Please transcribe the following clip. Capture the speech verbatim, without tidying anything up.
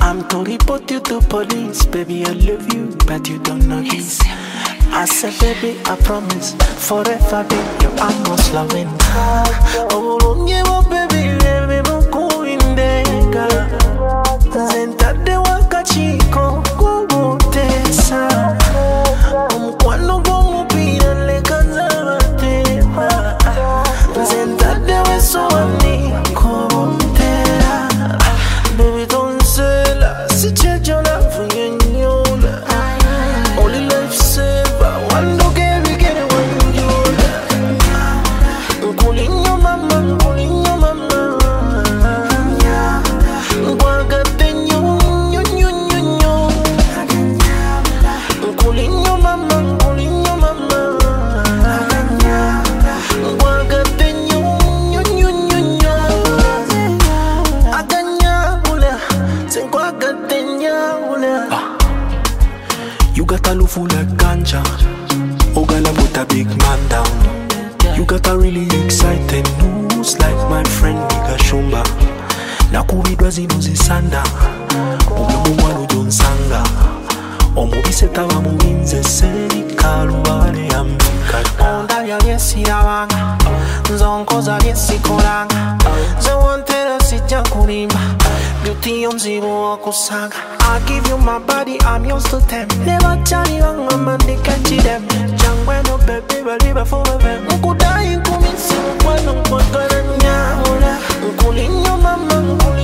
I'm to report you to police. Baby, I love you, but you don't know this. I said, baby, I promise forever, baby, you are most loving. Oh, don't give up, baby, let me go in there. Senta de wakachiko, go go tesa. Um, quando go pira le canzava tema. Senta de weso ani kontera. Baby, don't say la, si c'è già la fugnola. Only life saver, one do get we get it when you're calling your mama, calling your mama. You got a love full like ganja. Oh, gala put a big man down. You got a really exciting news like my friend Nigga Shumba. Nakubidwa zino zisanda. Ube mumwano jonsanga. Omubiseta wa muwinze seri kaluwale ya mbikata. Onda ya yesi ya wanga. Nzonko za yesi kolanga. Zawantera si jankurimba. Beauty on zero wakusanga. I give you my body, I'm yours to them. Never tell you I'm a man, they can't see them. Jangweno baby, believe forever. Nkudai kumisi, mkwano mkwakana nyahula. Nkulinyo mama, nkulinyo